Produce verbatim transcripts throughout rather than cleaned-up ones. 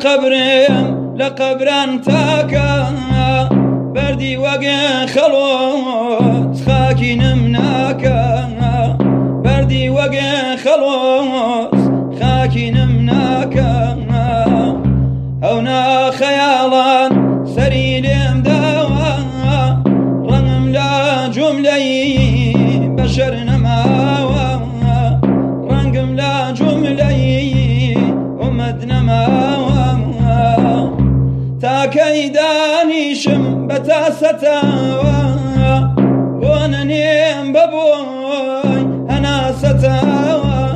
قبرم لقبران تاكا بردي وقن خلوص خاكي نمناكا بردي وقن خلوص خاكي نمناكا هونا خيالا سريلم داوا رنم لا جملي بشر نماوا رنقم لا جملي أمد نماوا تا كيدانيشم بتاستاوا وننيم ببوي هنا ستاوا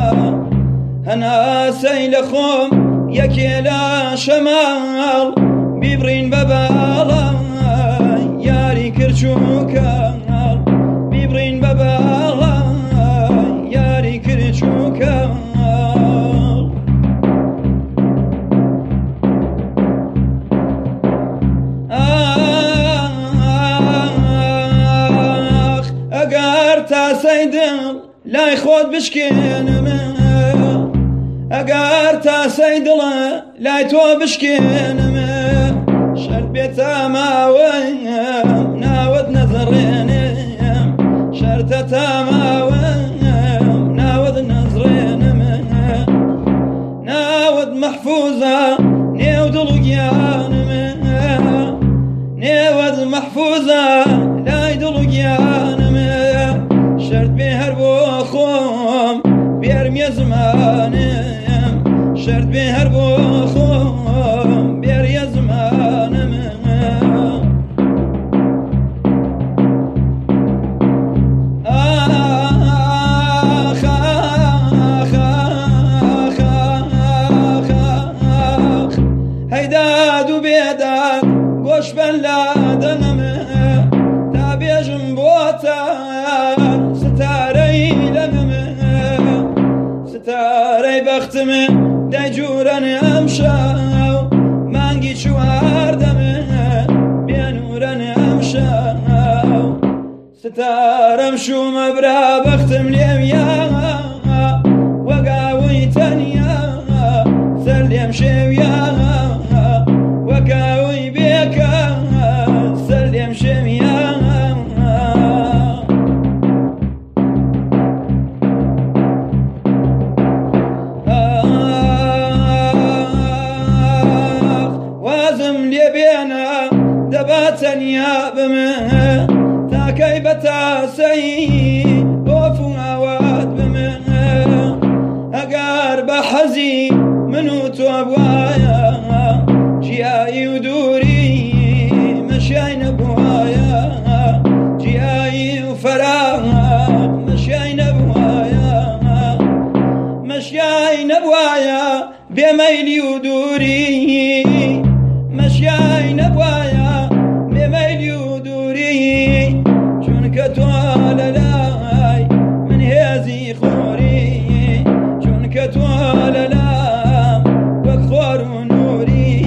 هنا سيلخم يكيلا شمال بيبرين ببالا ياري كرشوكا بيبرين ببالا ياري كرشوكا آخ أقار تا سيدل لا يخوض بشكين من أقار تا سيدله لا يتوى بشكين من شرط بيتا ماوي ناود نظرين شرط تا ماوي ناود نظرين من ناود محفوظة نيود لقيان من ناود محفوظة لا يدلقيان من شرط بيهربو خوم بيرمي زماني شرط بهربو خوم بير يا زمان آخ آخ آخ آخ آخ هيداد وبيداد قوش بلادن تابي جنبوتان ستاري لنم ستاري بختم دجورن امشاو مانگی چواردم بینورن امشاو ستارم شو مبرا بختم لیم یا وقاوی تنیا سلیم شویا وقاوی بیکا سلیم شویا دباتنيا بمه تا كيبتا سي وفوا واد بمه اقار بحزي منو توبوايا جياي ودوري مشاين بوايا جياي وفراغ مشاين بوايا مشاين بوايا بميلي ودوري مشاين بوايا بميلي ودوري شونك طوال لاي من هذي خوري شونك طوال لا وكخور نوري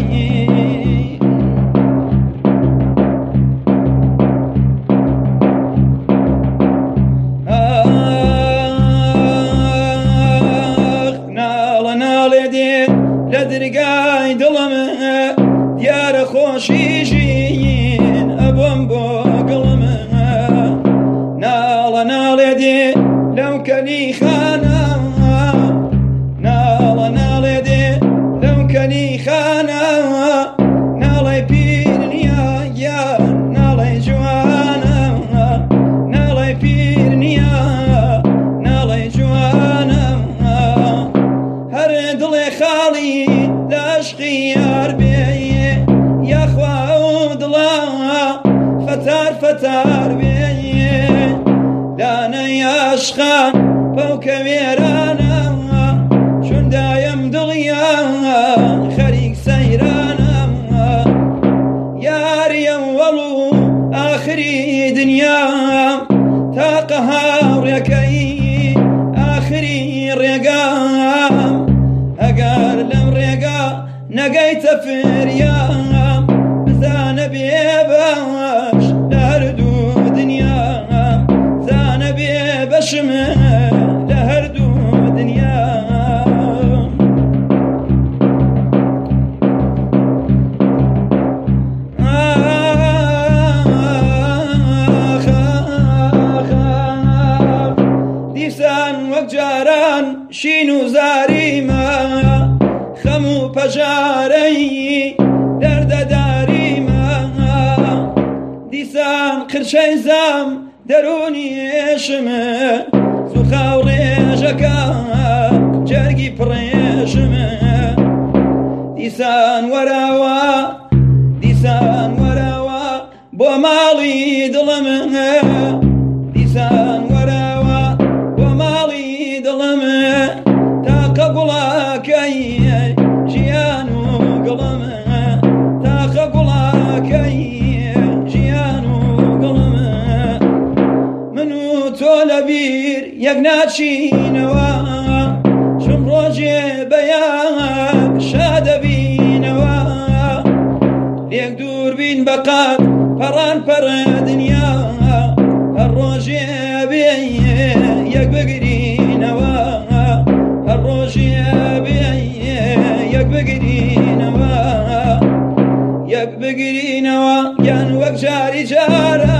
آخ نال نال يدي لدرقاي ظلمه ديار خوشيجين أبوم بوقلمه نال نال يدي لو كني خانا نال نال يدي لو كني خانا نال بيرني يا نال جوانا نال بيرني نال جوانا هرد لي خالي لاشقي ربي يا خواد الله فتار فتار بي لانا يا اشخان فوق ويرانا شون دايم دغيا خريق سيرانا يا ريم ولو اخري دنيا تاقها ريكي اخري ريقام اقار لم ريقا نقيت فريام زان بيباش لهردو دنيا زان بيباش لهردو دنيا وزاری ما خەم و پەژارەی دەردەداری ما دیسان قرشەی زام دەرونی ئێشمە زوخا و ڕێژەکە جەرگی پڕێژمە دیسان وەراوە دیسان وەراوە بۆ ماڵی دڵمە دیسان وەراوە بۆ ماڵی دڵمە تاقە گوڵاکەی ژیان و گڵمە تاقە گوڵاکەی ژیان و گڵمە من و تۆ لەبیر یەک ناچینەوە چون ڕۆژێ بەیان شادەبینەوە لێک دوور بین بەقات پەڕان پەڕە دنیا هەر ڕۆژێ بێ یەک بگرینەوە هەر ڕۆژێ بێ یەک بگرینەوە یەک بگرینەوە یان وەک جاری جارە